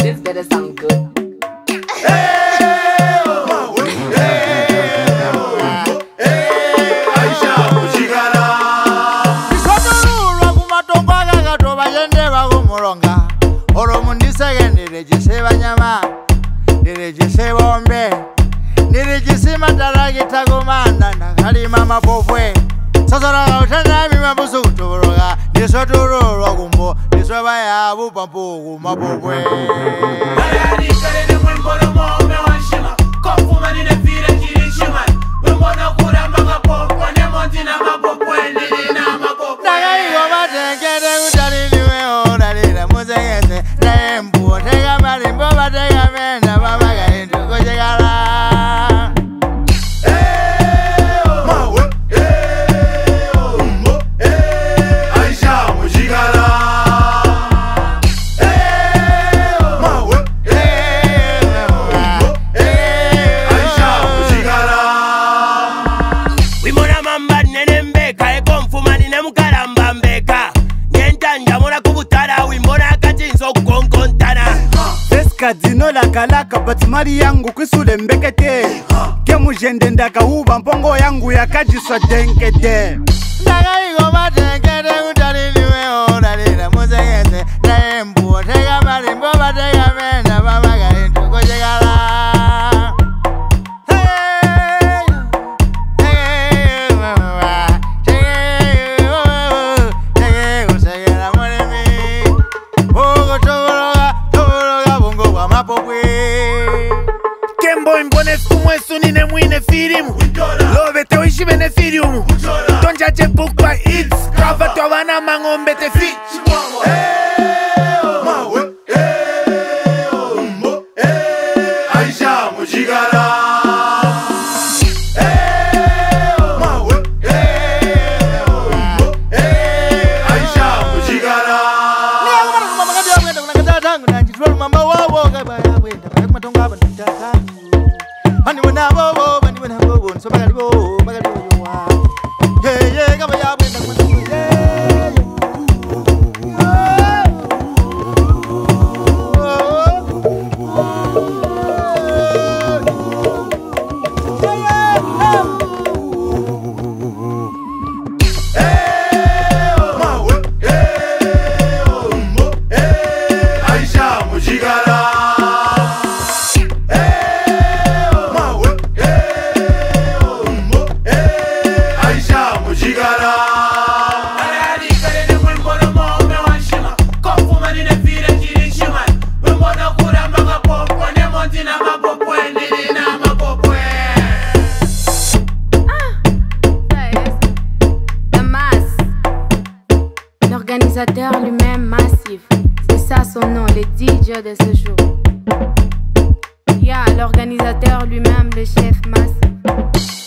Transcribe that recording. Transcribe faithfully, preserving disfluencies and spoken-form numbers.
This better sound good. Mama popwe sasa na utana mimi mabusu kutoroga niso tororo gumbo niso baya bupampu mapopwe ayani kale ne mwimbono mo me wanshima kofuma ni ne fire kirishima mwimbono kura manga popwa ne montina mapopwe ni na mapopwe daga igo batengede utali niwe oralira muzengese na embu tega malimbo batega mena baba gaindu kojegala Dino la kalaka batimari yangu kwisule mbekete ke mujende ndaka uba mpongo yangu yakajiswa denkete daga igo batengede utali niwe oralira muzengese na embu tega malimbo batega mena baba gaindu kojegala Kembo imbone fumo esuni ne mwine firimu Love te wishi bene firimu Tonja je bukwa hits Kava to wana mangombe te fi mawe umbo Aisha mujigala mawe umbo Aisha mujigala mama wawo gabaya wenda matonga bandaka ani wana bobo ani wana bobo so bagali bo bagali bo wa ye ye gabaya wenda L'organisateur lui-même massif, c'est ça son nom, le D J de ce jour. Yeah, l'organisateur lui-même, le chef massif.